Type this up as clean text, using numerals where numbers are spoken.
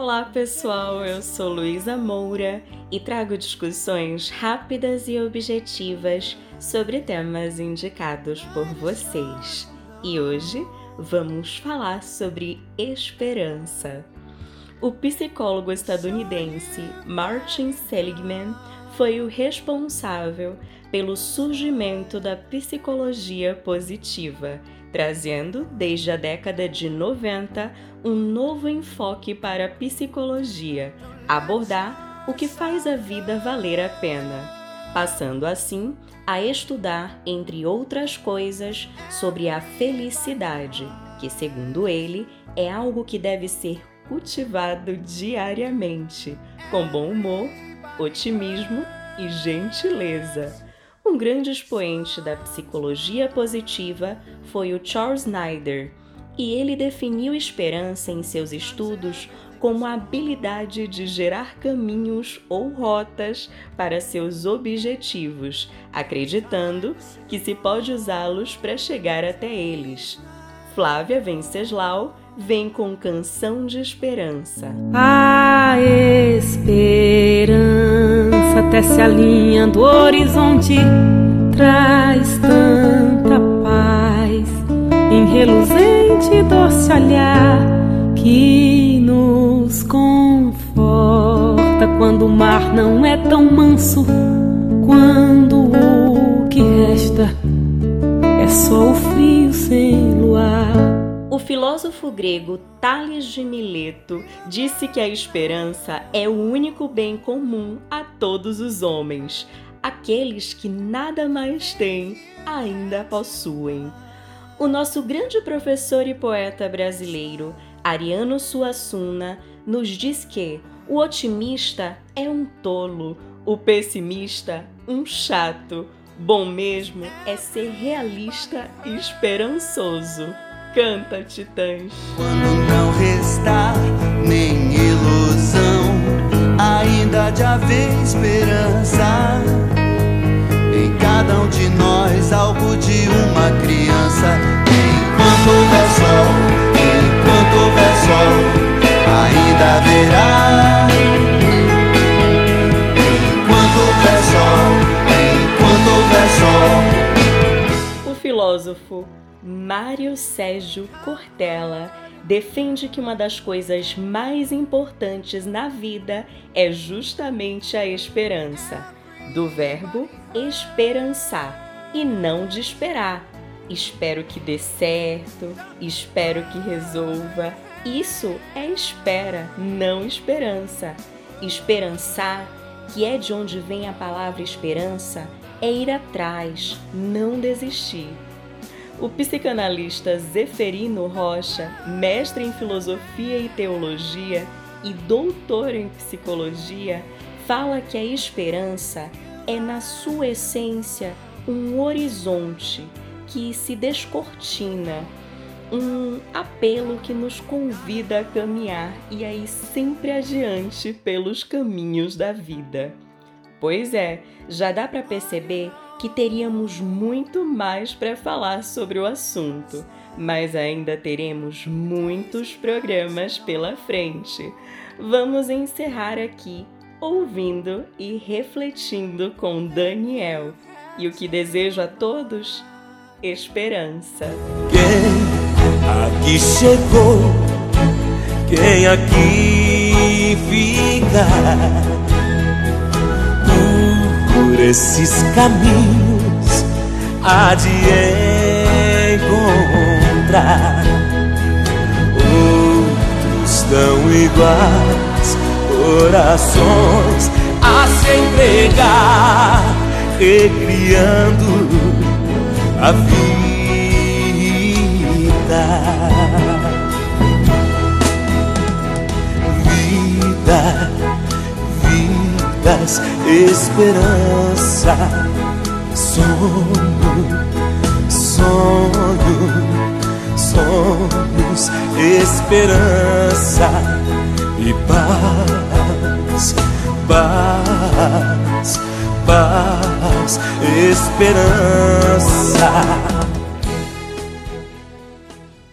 Olá pessoal, eu sou Luísa Moura e trago discussões rápidas e objetivas sobre temas indicados por vocês. E hoje vamos falar sobre esperança. O psicólogo estadunidense Martin Seligman foi o responsável pelo surgimento da psicologia positiva, trazendo, desde a década de 90, um novo enfoque para a psicologia, abordar o que faz a vida valer a pena, passando assim a estudar, entre outras coisas, sobre a felicidade, que, segundo ele, é algo que deve ser cultivado diariamente, com bom humor, otimismo e gentileza. Um grande expoente da psicologia positiva foi o Charles Snyder, e ele definiu esperança em seus estudos como a habilidade de gerar caminhos ou rotas para seus objetivos, acreditando que se pode usá-los para chegar até eles. Flávia Venceslau vem com Canção de Esperança. A esperança tece a linha do horizonte, traz tanta paz em reluzente doce olhar que nos conforta quando o mar não é tão manso, quando o que resta é só o frio sem luar. O filósofo grego Tales de Mileto disse que a esperança é o único bem comum a todos os homens. Aqueles que nada mais têm, ainda possuem. O nosso grande professor e poeta brasileiro, Ariano Suassuna, nos diz que o otimista é um tolo, o pessimista um chato. Bom mesmo é ser realista e esperançoso. Canta, Titãs. Quando não restar nem ilusão, ainda de haver esperança em cada um de nós, algo de uma criança. Enquanto houver sol, ainda haverá. Enquanto houver sol. O filósofo Mário Sérgio Cortella defende que uma das coisas mais importantes na vida é justamente a esperança, do verbo esperançar e não de esperar. Espero que dê certo, espero que resolva. Isso é espera, não esperança. Esperançar, que é de onde vem a palavra esperança, é ir atrás, não desistir. O psicanalista Zeferino Rocha, mestre em filosofia e teologia e doutor em psicologia, fala que a esperança é, na sua essência, um horizonte que se descortina, um apelo que nos convida a caminhar e a ir sempre adiante pelos caminhos da vida. Pois é, já dá para perceber que teríamos muito mais para falar sobre o assunto, mas ainda teremos muitos programas pela frente. Vamos encerrar aqui ouvindo e refletindo com Daniel. E o que desejo a todos? Esperança. Quem aqui chegou? Quem aqui fica? Por esses caminhos há de encontrar outros tão iguais, corações a se entregar, recriando a vidas, esperança, sonhos, esperança e paz, esperança.